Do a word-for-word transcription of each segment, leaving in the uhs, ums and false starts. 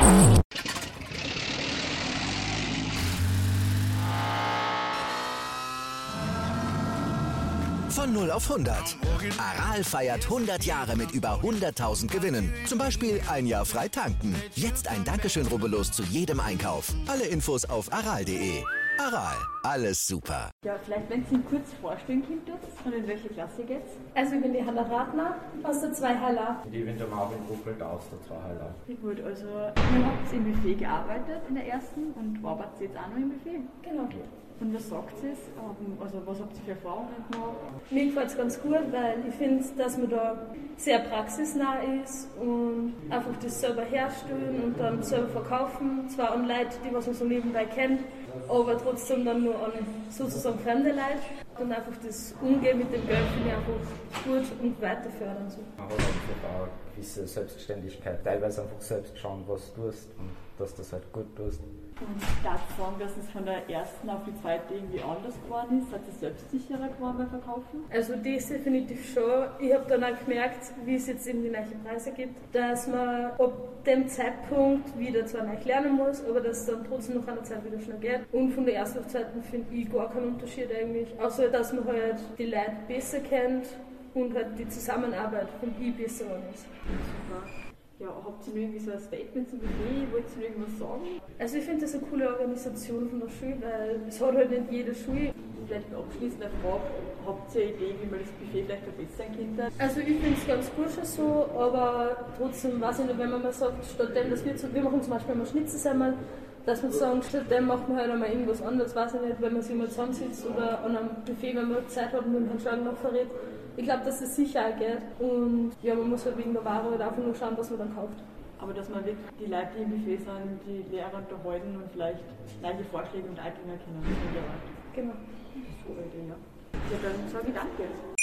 Von null auf hundert. Aral feiert hundert Jahre mit über hunderttausend Gewinnen. Zum Beispiel ein Jahr frei tanken. Jetzt ein Dankeschön, rubbellos zu jedem Einkauf. Alle Infos auf aral punkt de. Aral, alles super. Ja, vielleicht, wenn Sie ihn kurz vorstellen könnt und in welche Klasse geht's? Also ich bin die Hanna Ratner aus der zwei H L A. Und ich bin der Marvin Ruppelt aus der zwei H L A. Sehr gut, also ihr habt im Buffet gearbeitet in der ersten und arbeitet jetzt auch noch im Buffet? Genau. Und was sagt ihr? Also was habt ihr für Erfahrungen gemacht? Mir gefällt es ganz gut, weil ich finde, dass man da sehr praxisnah ist und einfach das selber herstellen und dann selber verkaufen. Zwar an Leute, die was man so nebenbei kennt, aber trotzdem dann nur an sozusagen fremde Leute. Und einfach das Umgehen mit dem Geld finde ich einfach gut und weiter fördern. So. Man hat einfach auch eine gewisse Selbstständigkeit. Teilweise einfach selbst schauen, was du tust und dass du das halt gut tust. Und ich darf sagen, dass es von der ersten auf die zweite irgendwie anders geworden ist? Hat es selbstsicherer geworden beim Verkaufen? Also das definitiv schon. Ich habe dann auch gemerkt, wie es jetzt eben die neuen Preise gibt, dass man ab dem Zeitpunkt wieder zwar neu lernen muss, aber dass es dann trotzdem nach einer Zeit wieder schnell geht. Und von der ersten auf die zweite finde ich gar keinen Unterschied eigentlich. Außer, dass man halt die Leute besser kennt und halt die Zusammenarbeit finde ich besser ist. Super. Ja, habt ihr noch irgendwie so ein Statement zum Buffet? Wollt ihr noch irgendwas sagen? Also ich finde das eine coole Organisation von der Schule, weil es hat halt nicht jede Schule. Vielleicht eine abschließende Frage, habt ihr eine Idee, wie man das Buffet vielleicht verbessern könnte? Also ich finde es ganz gut schon so, aber trotzdem weiß ich nicht, wenn man mal sagt, statt dem, dass wir, zu, wir machen zum Beispiel immer Schnitzelsemmeln, dass wir sagen, statt dem macht man halt einmal irgendwas anderes, weiß ich nicht, wenn man sich mal zusammensitzt oder an einem Buffet, wenn man Zeit hat und den Herrn Schlag noch verrät. Ich glaube, dass das sicher auch geht und ja, man muss halt wegen der Ware halt einfach nur schauen, was man dann kauft. Aber dass man wirklich die Leute, die im Buffet sind, die Lehrer unterhalten und vielleicht gleiche Vorschläge und Eingänge kennen. Genau. So eine Idee, ja. Ja, dann sage ich danke.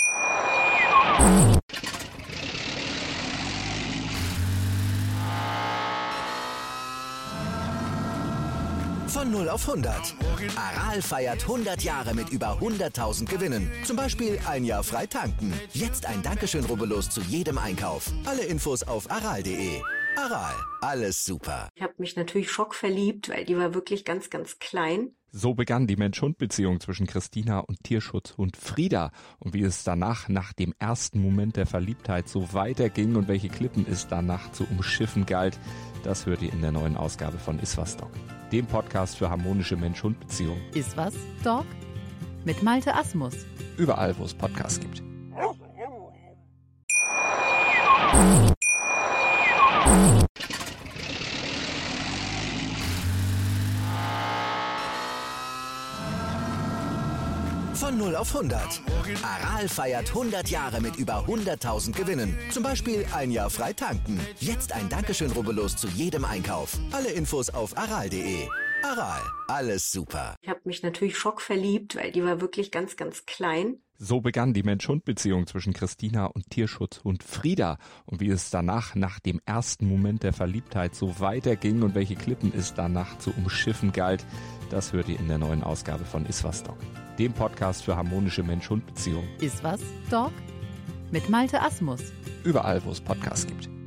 Von null auf hundert. Aral feiert hundert Jahre mit über hunderttausend Gewinnen. Zum Beispiel ein Jahr frei tanken. Jetzt ein Dankeschön, rubbellos zu jedem Einkauf. Alle Infos auf aral punkt de. Aral, alles super. Ich habe mich natürlich schockverliebt, weil die war wirklich ganz, ganz klein. So begann die Mensch-Hund-Beziehung zwischen Christina und Tierschutzhund Frieda. Und wie es danach, nach dem ersten Moment der Verliebtheit, so weiterging und welche Klippen es danach zu umschiffen galt, das hört ihr in der neuen Ausgabe von Iswas Dog, dem Podcast für harmonische Mensch-Hund-Beziehungen. Iswas Dog mit Malte Asmus. Überall, wo es Podcasts gibt. Von null auf hundert. Aral feiert hundert Jahre mit über hunderttausend Gewinnen. Zum Beispiel ein Jahr frei tanken. Jetzt ein Dankeschön, rubbellos zu jedem Einkauf. Alle Infos auf aral punkt de. Aral, alles super. Ich habe mich natürlich schockverliebt, weil die war wirklich ganz, ganz klein. So begann die Mensch-Hund-Beziehung zwischen Christina und Tierschutzhund Frieda. Und wie es danach, nach dem ersten Moment der Verliebtheit, so weiterging und welche Klippen es danach zu umschiffen galt, das hört ihr in der neuen Ausgabe von Iswas Dog, dem Podcast für harmonische Mensch-Hund-Beziehungen. Iswas Dog mit Malte Asmus. Überall, wo es Podcasts gibt.